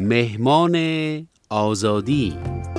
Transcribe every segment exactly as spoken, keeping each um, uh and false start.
مهمان آزادی.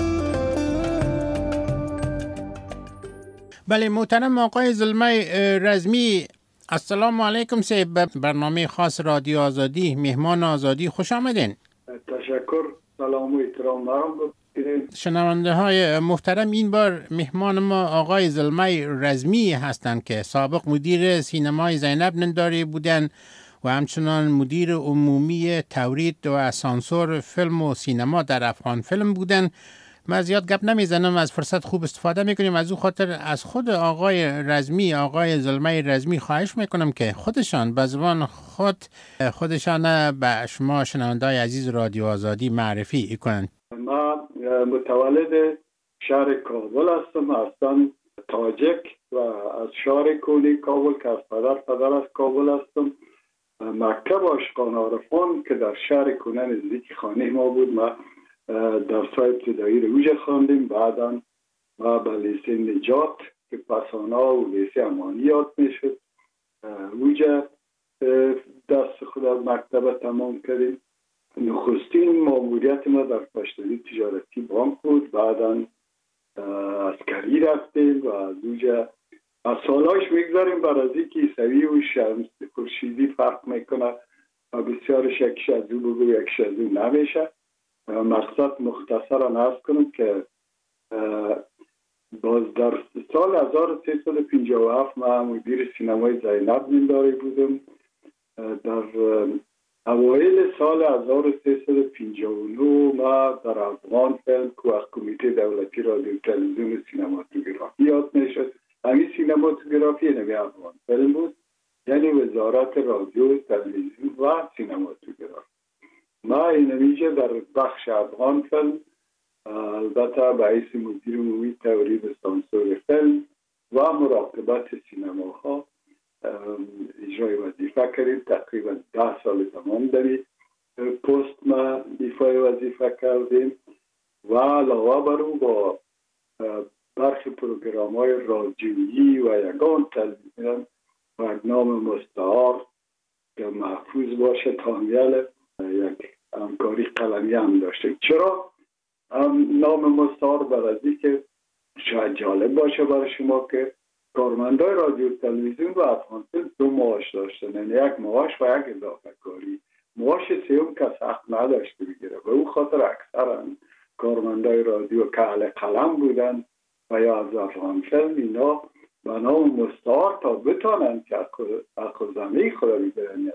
بله محترم آقای زلمه رزمی، السلام علیکم. سه برنامه خاص رادیو آزادی مهمان آزادی خوش آمدین. تشکر، سلام و احترام دارم. شنونده های محترم، این بار مهمان ما آقای زلمه رزمی هستند که سابق مدیر سینمای زینب ننداری بودن و همچنان مدیر عمومی تولید و سانسور فیلم و سینما در افغان فیلم بودن. ما زیاد گپ نمیزنم، از فرصت خوب استفاده میکنیم. از او خاطر از خود آقای رزمی، آقای زلمه رزمی خواهش میکنم که خودشان به زبان خود خودشان به شما شنونده‌های عزیز رادیو آزادی معرفی کنند. ما متولد شهر کابل هستم، اصلا تاجک و از شهر کولی کابل که از پدر پدر از کابل هستم. مکتب عاشقان عارفان که در شهر کنه نزدیک خانه ما بود، ما درس‌های ابتدایی رو اوجه خواندیم. بعدا ما به لیسه نجات که پسانا و لیسه امانی یاد میشد اوجه دست خود از مکتب تمام کردیم. نخستین ماموریت ما در پشتوی تجارتی بانک بود. بعدا عسکری رفتیم و از اوجه از سالاش میگذاریم بر از اینکه عیسوی و شمس خورشیدی فرق میکنه و بسیارش یکیش از او بگو یکیش از او نمیشه. مقصد مختصرا عرض کنم که باز در سال هزار و سیصد و پنجاه و هفت من مدیر سینمای زینب ننداری بودم. در اوایل سال هزار و سیصد و پنجاه و نه ما در افغان فیلم که از کمیته دولتی رادیو تلویزیون سینماتوگرافی یاد میشد. همین سینماتوگرافی نمی افغان فیلم بود، یعنی وزارت رادیو تلویزیون و سینماتوگرافی. ما اینمیجه در بخش افغان فیلم البته به حیث مدیر عمومی تولید سانسور فیلم و مراقبت سینماها اجرای وظیفه کردیم. تقریبا ده سال تمام داری پست ما ایفای وظیفه کردیم و علاوه بر او با برخی پروگرام های رادیویی و یگان تلویزیون برنامه مستعار که محفوظ باشه تامیل یک همکاری قلمی هم داشتیم. چرا نام مستعار؟ برای که شاید جالب باشه برای شما که کارمندای رادیو تلویزیون و افغان فیلم دو معاش داشتن، یعنی یک معاش و یک اضافه کاری. معاش سیوم کس حق نداشته بگیره و او خاطر اکثرا کارمندای رادیو که اهل قلم بودن و یا از افغان فیلم اینا به نام مستعار تا بتانن که حق زمین خود بگیرن.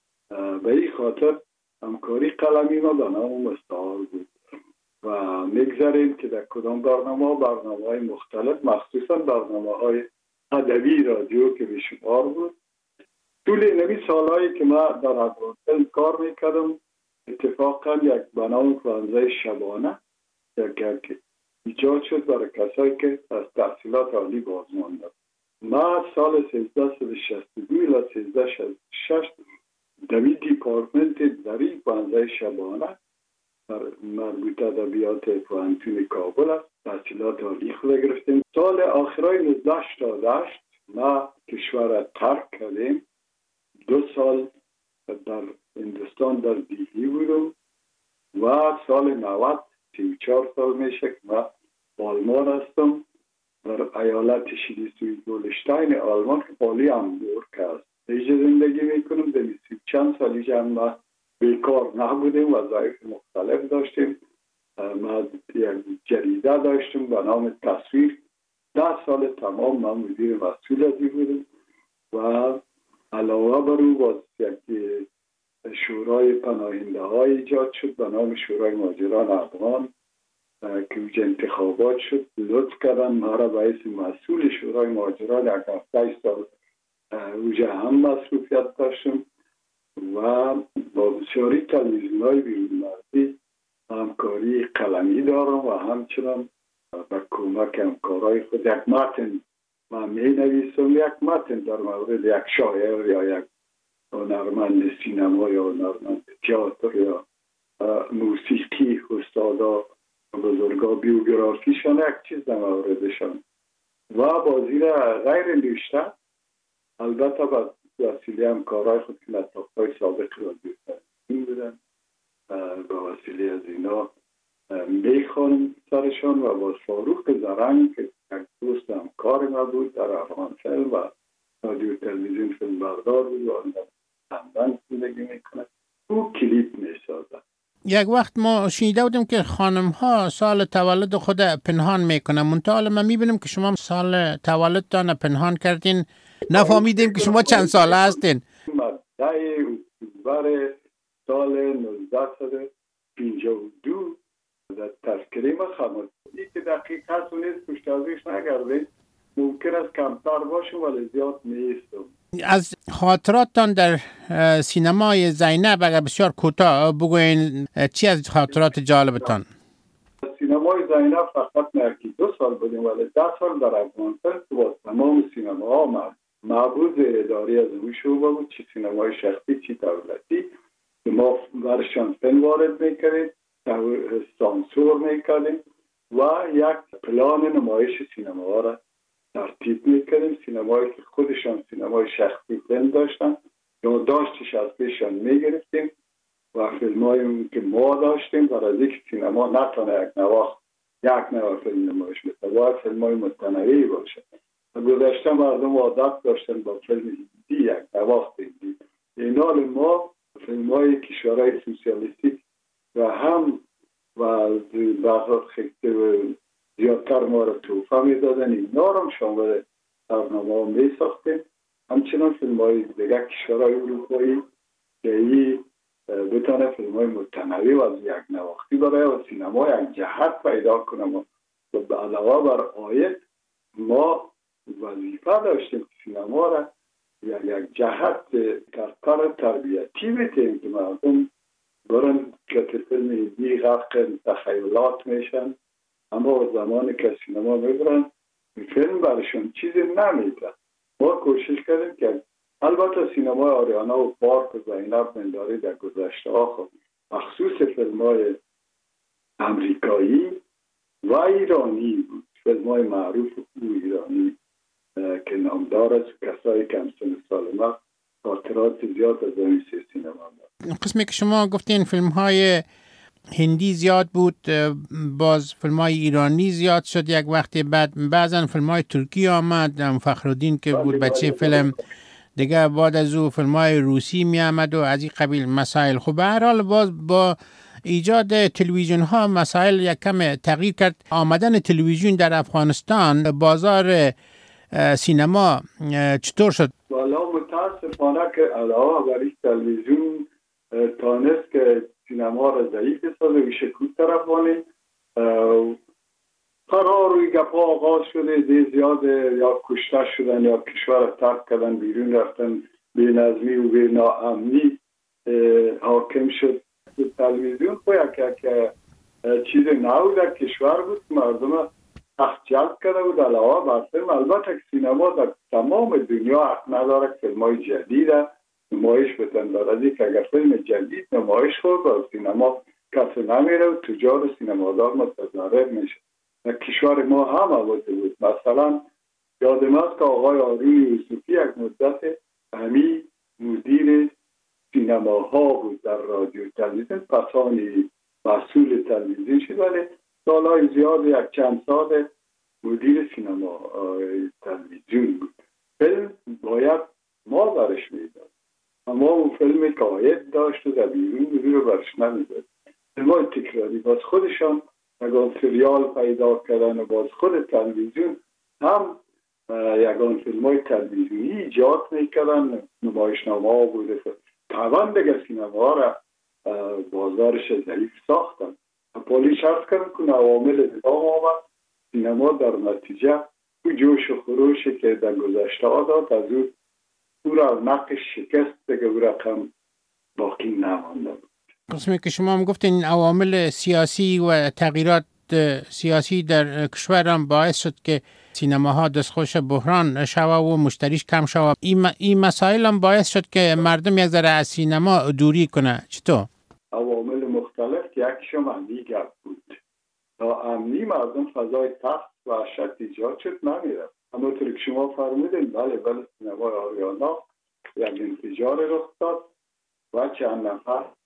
به این خاطر همکاری قلمی ما به نام مستعار بود و میگذاریم که در کدام برنامه برنامه های مختلف، مخصوصا برنامه های ادبی رادیو که بیشمار بود. طول اینمی سالهایی که ما در افغان فیلم کار میکردم اتفاقا یک برنامه پلانزه شبانه یک ایجاد شد برای کسایی که از تحصیلات عالی باز ماندن. ما سال سیزده و شصت و دو الی سیزده و شصت و شش دمی دیپارتمنت دری پلانزه شبانه در مربوط ادبیات پوهنتون کابل است تحصیلات عالی خود گرفتیم. سال آخرای نوزده هشتاد و هشت ما کشور ترک کردیم. دو سال در هندوستان در دیلی بودم و سال نود سی و چهار سال میشه که ما آلمان هستم در ایالت شلیسوی دولشتاین آلمان که پالی همبورگ است. اینجا زندگی میکنم. در سی چند سالی جمع بیکار نبودیم، وظایف مختلف داشتیم. ما یک جریده داشتیم به نام تصویر. ده سال تمام من مدیر مسئول ازی بودم و علاوه بر او باز یک شورای پناهنده های ایجاد شد به نام شورای مهاجران افغان که اوجه انتخابات شد. لطف کردن ما را به حیث مسئول شورای مهاجران یک هفته سال اوجه هم مصروفیت داشتم و با بسیاری تلویزیون های بیرون مرزی همکاری قلمی دارم و همچنان با کمک همکارای خود یک متن من می نویسم. یک متن در مورد یک شاعر یا یک هنرمند سینما یا هنرمند تئاتر یا موسیقی استادا بزرگا بیوگرافیشان یک چیز در موردشان و بازی را غیر نوشته البته با وسیله همکارای خود که لطافتای سابق را دیدن این بودن به وسیله از اینا میخوانم سرشان و با فاروق زرنگ که یک دوست همکار ما بود در افغان فیلم و رادیو تلویزیون فیلم بردار بود و لندن زندگی میکنه، او کلیپ میسازد. یک وقت ما شنیده بودیم که خانم ها سال تولد خود پنهان میکنن، منتها ما میبینیم که شما سال تولدتان پنهان کردین، نفهمیدیم که شما چند ساله هستین. مدعی اکتبر سال نوزده صد و پنجاه و دو در تذکره ما خواهد که دقیق هست و نیست پشتازیش نگردید، ممکن است کمتر باشه ولی زیاد نیستم. از خاطراتتان در سینمای زینب اگر بسیار کوتاه بگوین، چی از خاطرات جالبتان؟ سینمای زینب فقط نرکی دو سال بودیم ولی ده سال در افغانستان با تمام سینماها معبود اداری از اون شعبه بود، چی سینمای شخصی چی دولتی، ما برشان فیلم وارد میکردیم، سانسور میکردیم و یک پلان نمایش سینما را ترتیب میکردیم. سینمایی که خودشان سینمای شخصی فیلم داشتن یا داشتش از پیشان میگرفتیم و فیلمایی که ما داشتیم برای از اینکه سینما نتونه یک نواخت یک نواخت فیلم نمایش بده، باید فیلمای متنوعی باشه. گذشته مردم عادت داشتن با فیلم هندی یک نواخت هندی، این حال ما فیلمای کشورهای سوسیالیستیک و هم و بعضات خیلی زیادتر ما را توفه می دادن، اینا را هم شامل برنامه ها می ساختیم. همچنان فیلم های دیگه کشورهای اروپایی که ای بتانه فیلم های متنوع و از یک نواختی برای و سینما یک جهت پیدا کنم و به علاوه بر آیت ما وظیفه داشتیم سینما را یک یک جهت کار تربیتی بتیم که مردم برن که فیلم هندی غرق تخیلات میشن، اما زمانی که سینما میبرن فیلم برشون چیزی نمیده. ما کوشش کردیم که البته سینما آریانا و پارک و زینب منداری در گذشته ها خود مخصوص فیلم های امریکایی و ایرانی بود، فیلم های معروف و ایرانی که نامدار است، کسایی که همسن سال ما خاطرات زیاد از این سینما دارد. قسمی که شما گفتین فیلم های هندی زیاد بود، باز فیلم های ایرانی زیاد شد یک وقتی، بعد بعضا فیلم های ترکی آمد، فخرالدین که بود بچه فیلم دیگه، بعد از او فیلم های روسی می آمد و از این قبیل مسائل. خب به هر حال باز با ایجاد تلویزیون ها مسائل یک کم تغییر کرد. آمدن تلویزیون در افغانستان بازار سینما چطور شد؟ والا متاسفانه که علاوه بر این تلویزیون تانست که سینما را ضعیف سازه و شکوت طرف وانه قرار روی گپا آغاز شده، دی زیاد یا کشته شدن یا کشور ترک کردن، بیرون رفتن، بی نظمی و بی ناامنی حاکم شد. تلویزیون خو یک یک چیز نو در کشور بود، مردم تخت جلب کرده بود. علاوه بر فیلم البته سینما در تمام دنیا حق نداره فیلم های جدید نمایش بدن، برای اینکه اگر فیلم جدید نمایش خورد و سینما کسی نمیره و تجار سینمادار متضرر میشه. در کشور ما هم آورده بود. مثلا یادم است که آقای آروی یوسفی یک مدت همی مدیر سینماها بود در رادیو تلویزیون، پسانی مسئول تلویزیون شد ولی سالهای زیاد یک چند سال مدیر سینما تلویزیون بود. فیلم باید ما برش میداد، اما اون فیلمی که آید داشت و در بیرون بیرون رو برش نمیداد. فیلمای تکراری باز خودشان یگان سریال پیدا کردن و باز خود تلویزیون هم یگان فیلمای تلویزیونی ایجاد میکردن، نمایشنامه ها بوده. طبعا دیگه سینما را بازارش ضعیف ساختن. پولیس شرط کردن که عوامل دیگه آمد، سینما در نتیجه او جوش و خروشی که در گذشته ها داد از او او را نقش شکست دیگه او رقم باقی نمانده بود. قسمی که شما هم گفتین این عوامل سیاسی و تغییرات سیاسی در کشور هم باعث شد که سینماها دستخوش بحران شوه و مشتریش کم شوه. این, این مسائل هم باعث شد که مردم یک ذره از سینما دوری کنه. چطور؟ عوامل مختلف، یکیشم امنی گرد بود. تا امنی مردم فضای تخت و وحشت ایجاد شد نمیره. اما طوری که شما فرمودین بله بله سینمای آریانا یک انفجار رخ داد و چند نفر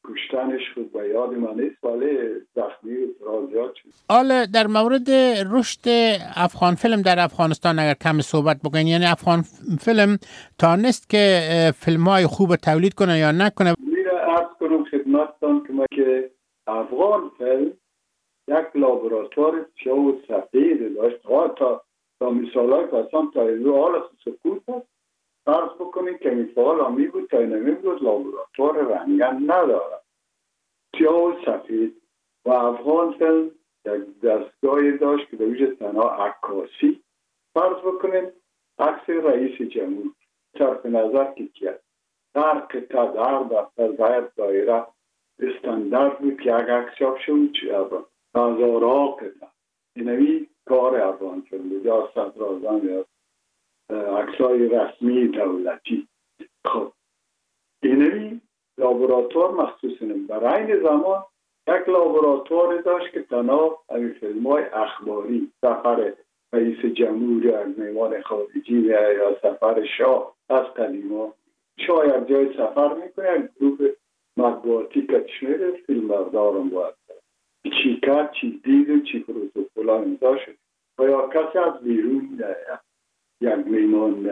کشتنش خود به یاد من نیست، ولی زخمی را زیاد شد. حالا در مورد رشد افغان فیلم در افغانستان اگر کم صحبت بکنین، یعنی افغان فیلم تانست که فیلم های خوب تولید کنه یا نکنه؟ میره عرض کنم خدمتتان که ما که افغان فیلم یک لابراتوار سیاه و سفید داشت. تا تا مثال های پسان تا اینو حال سکوت هست فرض بکنید که مثال همی بود تا اینمی بود لابراتوار رنگن نداره، سیاه و سفید. و افغان فیلم یک دستگاهی داشت که دویش تنها عکاسی، فرض بکنید عکس رئیس جمهور صرف نظر که کرد در قطعه در دفتر در دایره استاندارد بود که یک عکس چاپ شد هزارها قطعه. اینوی کار افغان فیلم بود، یا صدراعظم یا عکسای رسمی دولتی. خب اینوی لابراتوار مخصوص نیم. برای این زمان یک لابراتوار داشت که تنها همین فیلم های اخباری، سفر رئیس جمهور یا میوان خارجی یا سفر شاه از قدیما، شاه یک جای سفر میکنه یک گروه مطبوعاتی کشمیر فیلم بردارم باید چی کرد، چی دید و چی پروتوکولا امضا شد. و یا کسی از بیرون یک میمان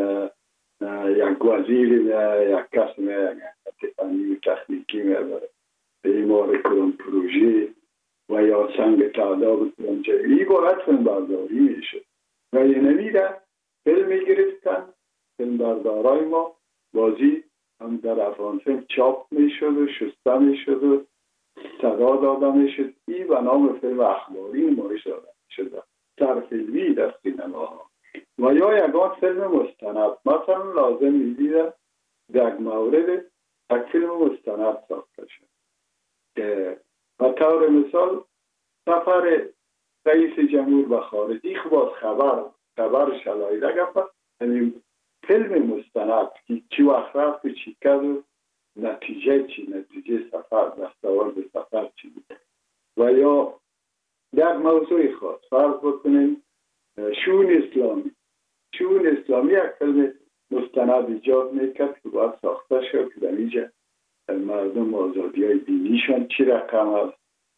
یک وزیر یک کسی یک فنی تخنیکی میبره بیمار کنم پروژه و یا سنگ تعداد کنم جایی ای باید فیلم برداری میشه. و یه نمیده فیلم میگرفتن فیلم بردارای ما بازی هم در افغان فیلم چاپ میشد و شسته میشد و صدا داده میشد. ای و نام فیلم اخباری نمایش داده شده سرفیلمی در سینماها. و یا یکان فیلم مستند مثلا لازم میدیده در مورد یک فیلم مستند ساخته شد که به طور مثال سفر رئیس جمهور به خارجی خب خبر خبر شلایده گفت همین فیلم مستند که چی وقت رفت و چی کرد و نتیجه چی نتیجه سفر دستاورد سفر چی بود. و یا در موضوع خاص فرض بکنیم شون اسلامی شون اسلامی یک فیلم مستند ایجاد میکرد که باید ساخته شد که در اینجا مردم آزادی های دینیشان چی رقم هست،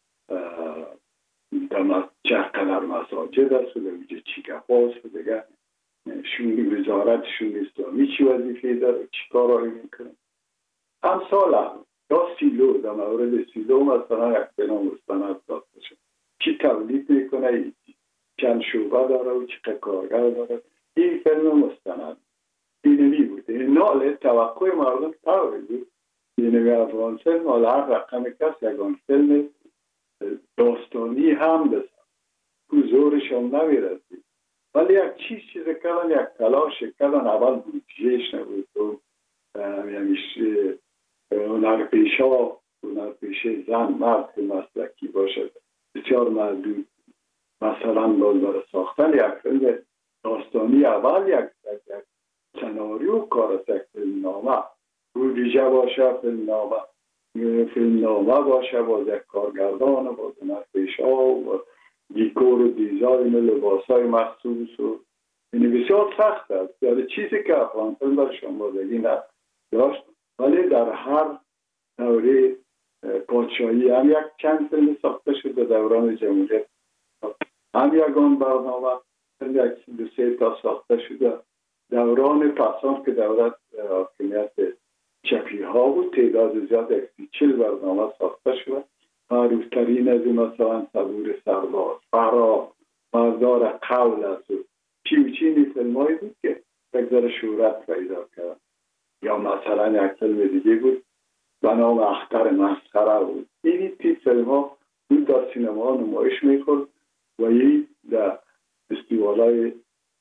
چه قدر مساجد است و در اینجا چی گفت هست و دیگر شون وزارت شون اسلامی چی وظیفه داره چی کارهایی میکنه. امثال هم یا سیلو در مورد سیلو مثلا یک فیلم مستند ساخته شد چی تولید میکنه، چند شعبه داره و چی کارگر داره. این فیلم مستند اینوی بوده. نال توقع مردم طوری بود اینوی افغان فیلم حالا هر رقم کس یکان فیلم داستانی هم بسن که زورشان نمیرسید ولی یک چیز چیز کردن یک تلاش کردن. اول بودجهش نبود و همیشه هنرپیشه هنرپیشه زن مرد که مسلکی باشد بسیار محدود. مثلا باز برای ساختن یک فیلم داستانی اول یک یک سناریو کار است، یک فیلم نامه بودجه باشه، فیلم نامه فیلم نامه باشه، باز یک کارگردان باز هنرپیشه و دیکور و دیزاین و لباس های مخصوص و این بسیار سخت است. یعنی چیزی که افغان فیلم در شمردگی نداشت ولی در هر دوره پادشاهی هم یک چند فیلم ساخته شد. در دوران جمهوریت هم یکان برنامه یک دو سه تا ساخته شده. دوران پسان که دولت حاکمیت چپی ها بود تعداد زیاد یک چل برنامه ساخته شده. معروفترین از این مثلا صبور سرباز، فرا، مردار قول است و چی و چینی فیلم هایی بود که یک ذره شهرت پیدا کرد. یا مثلا یک فیلم دیگه بود به نام اختر مسخره بود. این تیپ فیلم ها بود در سینما ها نمایش میخورد و این در فستیوال‌های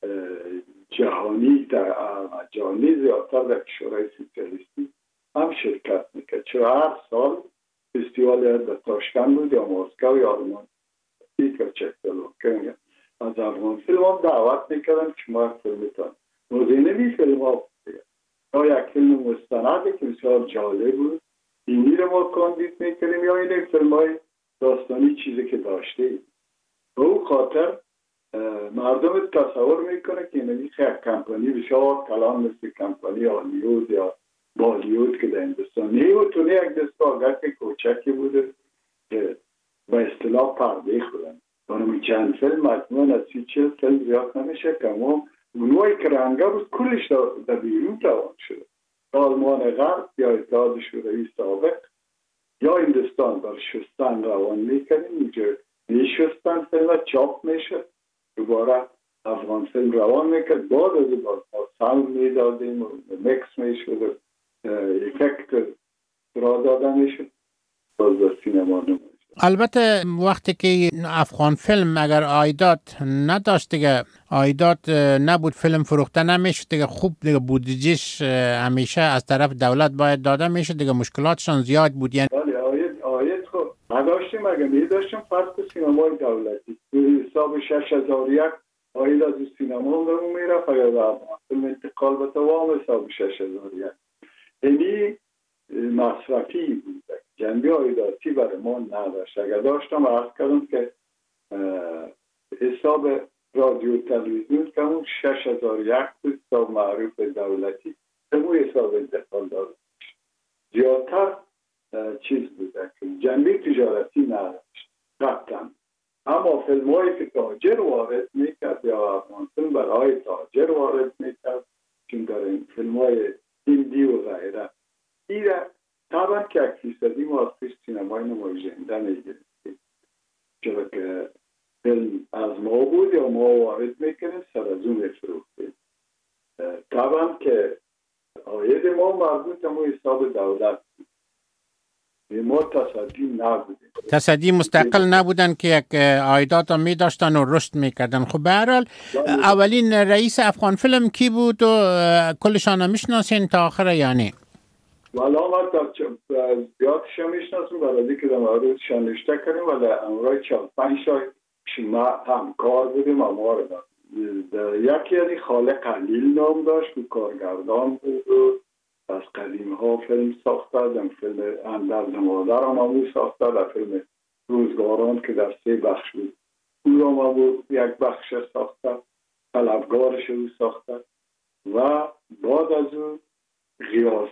جهانی در جهانی زیادتر در کشورهای سوسیالیستی هم شرکت میکرد. چون هر سال فستیوال در تاشکند بود یا مسکو یا آلمان یا چکسلواکی از افغان فیلم هم دعوت میکردن که شما فیلمتان موزینوی فیلم ها یا یک فیلم مستند که بسیار جالب بود اینی رو ما کاندید میکنیم یا این فیلم های داستانی چیزی که داشته ایم. به او خاطر مردم تصور میکنه که اینوی خیلی کمپانی بسیار کلان مثل کمپانی هالیوود یا بالیوود که در هندوستان نیوتونه یک دستگاه کوچکی بوده که به اصطلاح پرده خودن دانمی چند فیلم مجموعاً از سی چل فیلم زیاد نمیشه که اما اونوایی که رنگه بود کلش در بیرون روان شده آلمان غرب یا اتحاد شوروی سابق یا هندوستان بر شستن روان میکنیم اینجا میشستن فیلم چاپ میشه دوباره افغان فیلم روان میکرد بعد از باز ساوند میدادیم و مکس میشد و افکت را داده میشد باز در سینما نمیشه. البته وقتی که افغان فیلم اگر عایدات نداشت دیگه عایدات نبود فیلم فروخته نمیشد دیگه خوب دیگه بودجهش همیشه از طرف دولت باید داده میشد دیگه مشکلاتشان زیاد بود یعنی بله آید آید خب نداشتیم اگر میداشتیم فرق سینمای دولتی به حساب شش هزار یک آید از سینما رو میرفت یا در فیلم انتقال به دوام حساب شش هزار یک یعنی مصرفی بود جنبه آیداتی برای ما نداشت اگر داشتم عرض کردم که حساب رادیو تلویزیون که اون شش هزار یک بود حساب معروف دولتی اون حساب انتقال داره زیادتر چیز بوده که جنبه تجارتی نداشت قطعا اما فیلم هایی که تاجر وارد میکرد یا افغان فیلم برای تاجر وارد میکرد چون در این فیلم های هندی و غیره ایره طبعا که یک فیصدی ما از پیش سینمای نمایشنده میگرفتیم چرا که فیلم از ما بود یا ما وارد میکنیم سر از اون میفروختیم طبعا که عاید ما مربوط ما حساب دولت بود ما تصدی نبودیم تصدی مستقل نبودن که یک عایدات می داشتن و رشد میکردن. خب به هر حال اولین رئیس افغان فیلم کی بود و کلشان میشناسین تا آخر یعنی؟ والا ما تا زیادش میشناسیم برای که در موردش نوشته کردیم ولی امروز چهل پنج تا شما همکار بودیم اما یکی یعنی خالق قلیل نام داشت که کارگردان بود و از قدیم ها فیلم ساخته در فیلم اندرز مادر هم همون ساخته در فیلم روزگاران که در سه بخش بود او را ما بود یک بخش ساخته طلبگارش او ساخته و بعد از اون غیاس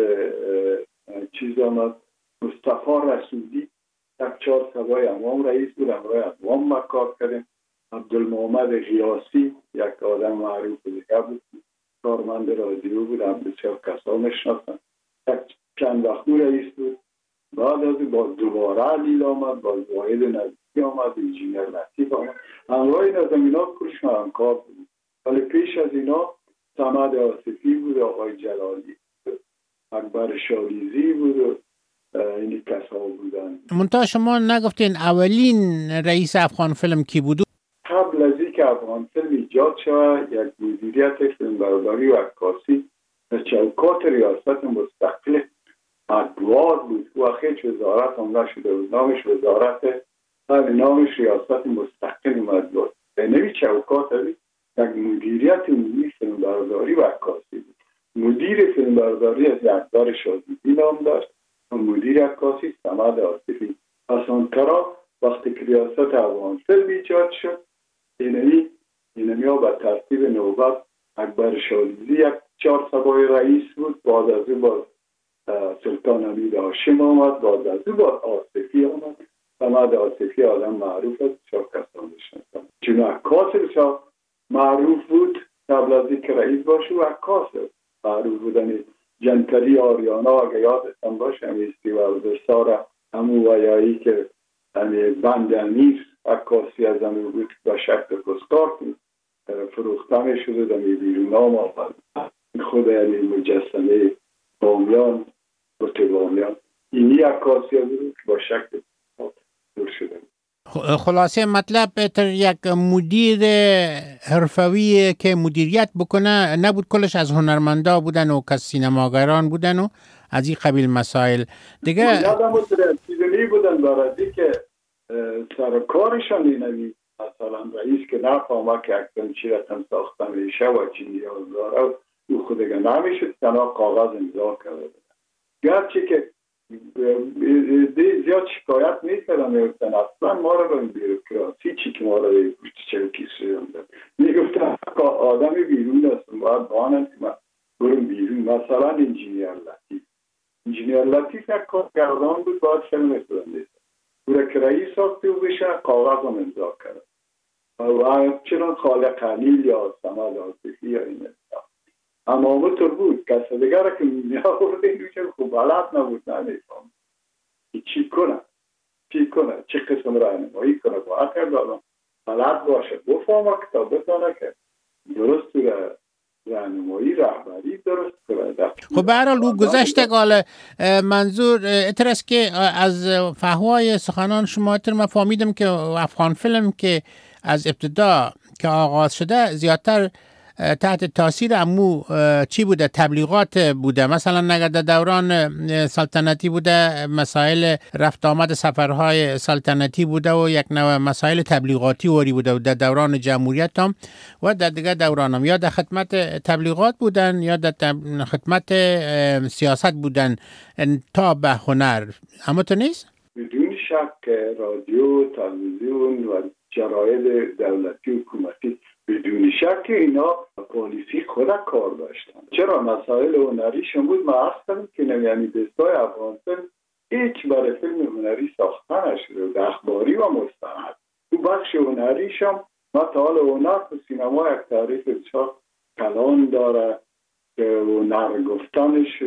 چیز آمد مصطفی رسولی یک چهار سوای امام رئیس بود امرای امام ما کار کردیم عبدالمحمد غیاسی یک آدم معروف دیگه بود کارمند رادیو بود هم بسیار کسا میشناسن یک چند وقتی رئیس بود بعد از با دوباره علیل آمد با واحد نزدیکی آمد انجینیر لطیف آمد امرای این از اینا کلش همکار بود ولی پیش از اینا صمد آصفی بود آقای جلالی اکبر شالیزی بود و اینی کسا بودن. منتها شما نگفتین اولین رئیس افغان فیلم کی بود؟ قبل از اینکه افغان فیلم ایجاد شود یک مدیریت فیلمبرداری و عکاسی در چوکات ریاست مستقل مطبوعات بود و هیچ وزارت هم نشده بود نامش وزارت نامش ریاست مستقل مطبوعات به نوی چوکات بود یک مدیریت عمومی فیلمبرداری و عکاسی بود مدیر فیلمبرداری از اکبر شالیزی نام داشت و مدیر عکاسی صمد آصفی اصلا ترا وقتی که ریاست افغان فیلم ایجاد شد اینمی اینمی ها به ترتیب نوبت اکبر شالیزی یک چهار سبای رئیس بود بعد از او باز سلطان حمید هاشم آمد بعد از او باز آصفی آمد صمد آصفی آدم معروف است چهار کسان میشناسن چون عکاس بسیار معروف بود قبل از اینکه رئیس باشه و عکاس معروف بودن جنتری آریانا اگه یادتان باشه همیستی و دستار همون ویایی که همی بند امیر عکاسی از همون بود با شکل پستکارت فروخته می شده در می بیرون نام آمد خود یعنی مجسمه بامیان بطه بامیان اینی عکاسی بود که با شکل دور شده. خلاصه مطلب تر یک مدیر حرفوی که مدیریت بکنه نبود کلش از هنرمندا بودن و کس سینماگران بودن و از این قبیل مسائل دیگه یادم بود چیزی بودن برای که سرکارشان اینمی مثلا رئیس که نفهمه که اکتن چی رقم ساخته میشه و چی نیاز داره او خودگه نمیشد تنها کاغذ امضا کرده گرچه که زیاد شکایت میکردم میگفتن اصلا ما رو به بیروکراسی چی که ما رو به پشت چوکی سویندن میگفتن آدم بیرون هستم باید بانم که من برم بیرون مثلا انجینیر لطیف انجینیر لطیف یک کارگردان بود، باید فیلم سازنده او را که رئیس ساخته و بشه کاغذ هم امضا کرد و چنان خالق خلیل یا سمد آصفی یا این اصلا امامتر بود. کسی دیگر که می آورده اینو خوب بلد نبود، نمیفهم چی کنه چی کنه چه قسم راهنمایی کنه. باید کردم بلد باشه، بفهمه کتاب بتانه که درست را راهنمایی رهبری درست کنه. خب به هر حال او گذشته قال منظور اتر است که از فهوای سخنان شما اتر ما فهمیدم که افغان فیلم که از ابتدا که آغاز شده زیادتر تحت تاثیر امو چی بوده؟ تبلیغات بوده. مثلا نگر در دوران سلطنتی بوده مسائل رفت آمد سفرهای سلطنتی بوده و یک نوع مسائل تبلیغاتی وری بوده و در دوران جمهوریت هم و در دیگر دوران هم یا در خدمت تبلیغات بودن یا در خدمت سیاست بودن تا به هنر. اما تو نیست؟ بدون شک رادیو، تلویزیون و جراید دولتی حکومتی بدون شک اینا پالیسی خود کار داشتن. چرا مسائل هنری شما بود ما اصلا که نمیانی دستای افغانستان هیچ برای فیلم هنری ساخته نشده در اخباری و مستند. تو بخش هنریشم ما تا حال هنر تو سینما یک تعریف بسیار کلان داره که هنر گفتنش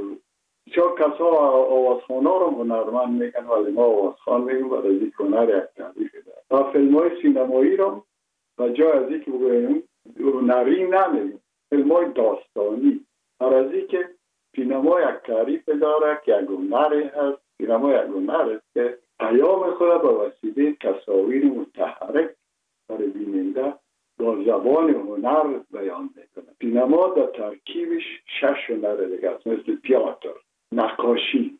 بسیار کسا آوازخانه رو هنرمند میگن ولی ما آوازخان میگیم و از این هنر یک تعریف داره. و فیلم های سینمایی رو و جای از این که بگویم هنری نمیگیم، فیلم های داستانی هر از این که سینما یک تعریف داره که یک هنری هست. سینما یک هنر است که پیام خود با وسیله تصاویر متحرک برای بیننده با زبان هنر بیان میکنه. سینما در ترکیبش شش هنر دیگه است، مثل تئاتر، نقاشی،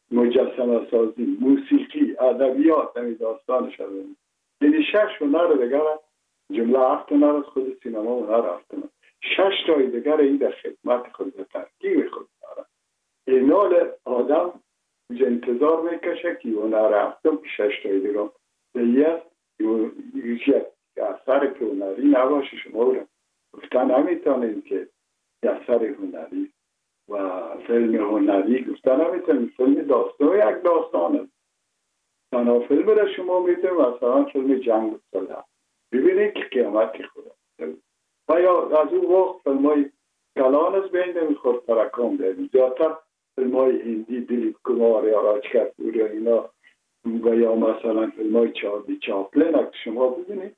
مجسمه سازی، موسیقی، ادبیات، همین داستانش هست. یعنی شش هنر دیگه جمله هفت هنر از خود سینما هنر هفت هنر. شش تای دیگر این در خدمت خود در ترکیب خود داره. اینال آدم اینجا انتظار میکشه که هنر هفتم که شش تای دیگر دیگه یک اثر که هنری نباشه شما رو گفتن نمیتونید که اثر هنری و فیلم هنری گفتن نمیتونید. فیلم داستان یک داستان است. تنها فیلم را شما میتونید مثلا فیلم جنگ صلح ببینید که قیامتی خدا و یا از اون وقت فیلم های کلان است بینده میخورد ترکام داریم. زیادتر فیلم های هندی دلیپ کمار یا راجکر پور یا اینا و یا مثلا فیلم های چارلی چاپلین اگه شما ببینید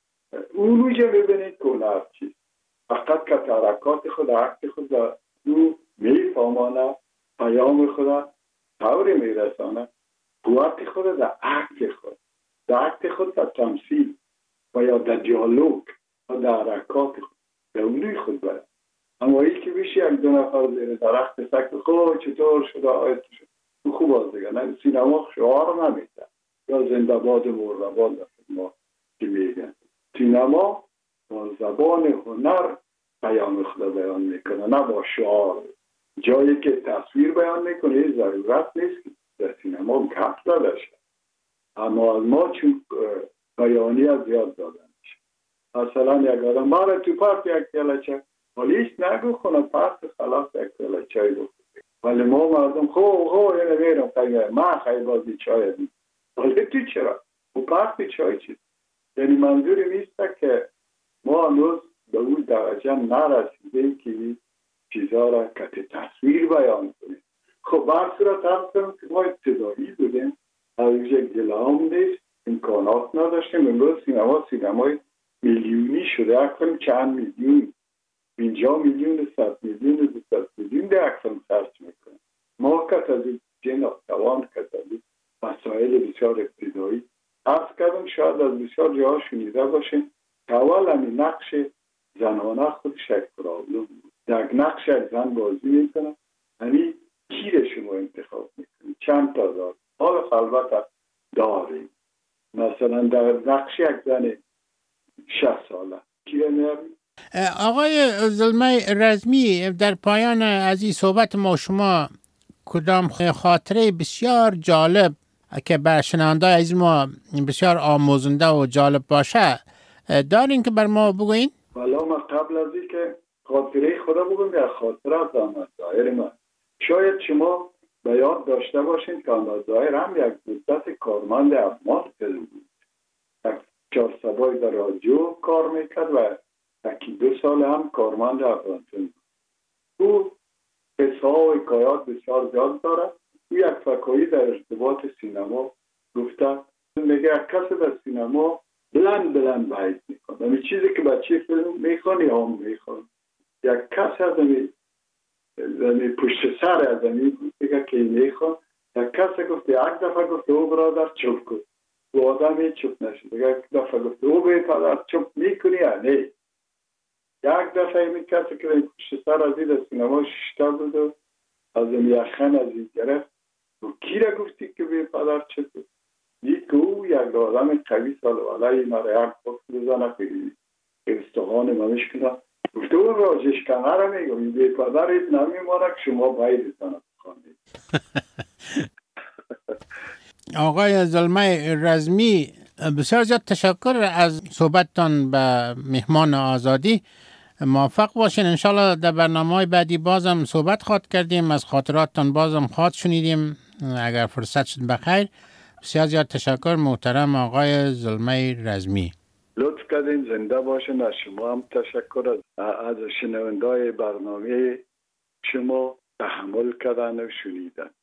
اونو که ببینید که هنر چیست. فقط که ترکات خود عکت خود او میفهمانه پیام خود طوری میرسانه قوت خود در عکت خود در عکت خود در تمثیل و یا در دیالوگ و در حرکات خود در اونوی خود باید. اما ای که بیشی یک دو نفر زیر درخت سکت خواه چطور شده آیت شد او خوب از دیگه نه سینما شعار نمیده یا زنده باد مردباد در ما که میگن. سینما با زبان هنر پیام خود بیان میکنه نه با شعار. جایی که تصویر بیان میکنه یه ضرورت نیست که در سینما گپ زده شد. اما از ما چون بیانی از زیاد دادن میشه. مثلا یک آدم ماره تو پارت یک کلچه ولیش نگو خونه پارت خلاص یک کلچه رو ولی ما مردم خو خو اینه میرم خیلی ما خیلی بازی چای دیم ولی تو چرا؟ و پارت چای چیست؟ یعنی منظوری نیست که ما هنوز به اون درجه نرسیدیم که این چیزها را که تصویر بیان کنیم. خب بر صورت هستم که ما ابتدایی بودیم از یک گلام نیست امکانات نداشتیم. امروز سینما سینمای میلیونی شده. یک فیلم چند میلیون پنجاه میلیون صد میلیون دویست میلیون در یک فیلم خرج میکنه. ما که از این توان که از مسائل بسیار ابتدایی عرض کردم شاید از بسیار جاها شنیده باشیم که اول همین نقش زنانه خودش یک پرابلم بود. یک نقش یک زن بازی میکنه یعنی کی را شما انتخاب میکنید چند تا دار حال خلوت داریم. مثلا در نقش یک زن شصت ساله کی را میاریم؟ آقای زلمه رزمی در پایان از این صحبت ما شما کدام خاطره بسیار جالب که بر شنونده از ما بسیار آموزنده و جالب باشه دارین که بر ما بگوین؟ والا ما قبل از این که خاطره خدا بگویم در خاطره از آمد دایر من شاید شما به یاد داشته باشین که آنها ظاهر هم یک مدت کارمند افغان فیلم بود. یک چهار سبای در رادیو کار میکرد و یکی دو سال هم کارمند افغان فیلم بود. او قصه ها و حکایات بسیار زیاد دارد. او یک فکایی در ارتباط سینما گفته، میگه یک کسی در سینما بلند بلند باید میکنه، همین چیزی که بچه فیلم میخوان یا هم میخوان. یک کسی از همین زمین پشت سر از زمین دیگه که میخوان، یک کسی گفت، یک دفعه گفت او برادر چوب کن، و آدمی چوب نشد. یک دفعه گفت او به پدر چوب میکنی یا نه. یک دفعه این کسی که پشت سر از این سینما ششته بود و از این یخن از این گرفت و کی را گفتی که به پدر چوب؟ دید که او یک آدم قوی سالواله مرا یک پاک بزنه که استخوان ممیش کنه. گفته اون راجش کنه را میگم به پدرت نمیمانه که شما باید بزنه بخوانید. آقای زلمه رزمی، بسیار زیاد تشکر از صحبتتان به مهمان آزادی. موفق باشین. انشالله در برنامه بعدی بازم صحبت خواهد کردیم، از خاطراتتان بازم خواهد شنیدیم اگر فرصت شد بخیر. بسیار زیاد تشکر محترم آقای زلمه رزمی. لطف کردین، زنده باشین. از شما هم تشکر، از شنوندای برنامه شما تحمل کردن و شنیدن.